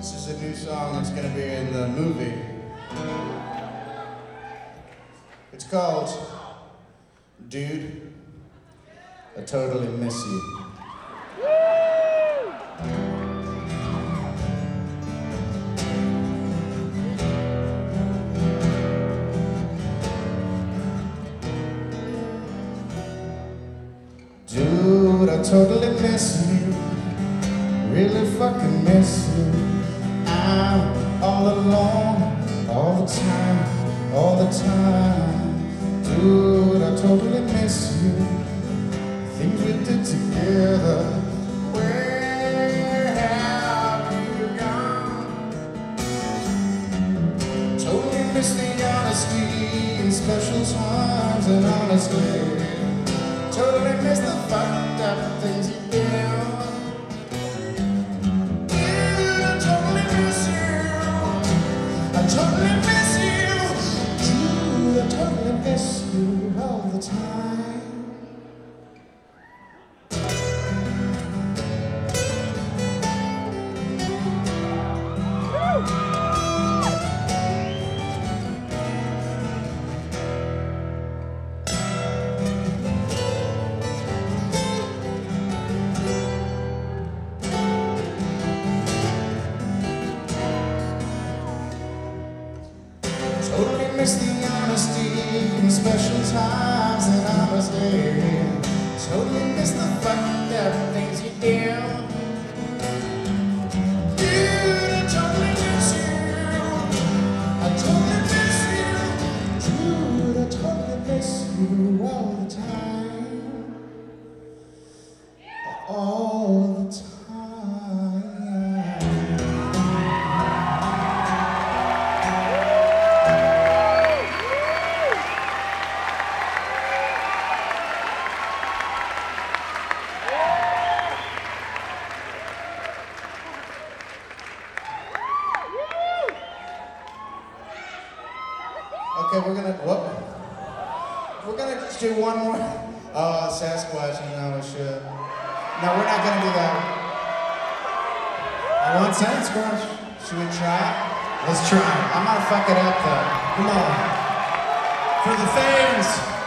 This is a new song that's going to be in the movie. It's called Dude, I Totally Miss You. Dude, I totally miss you. Really fucking miss you. I'm all alone, all the time, all the time. Dude, I totally miss you. Things we did together. Where have you gone? Totally miss the honesty in special times, and honestly totally miss the fucked up things you do. Dude, I totally miss you. I totally miss you. Dude, I totally miss you all the time. Totally miss the honesty in special times, and honestly totally miss the fucked up things you do. Dude, I totally miss you. I totally miss you. Dude, I totally miss you all the time. All the time. Okay, we're gonna just do one more. Oh, Sasquatch, you know we should. No, we're not gonna do that. I want Sasquatch. Should we try it? Let's try it. I'm gonna fuck it up though. Come on. For the fans.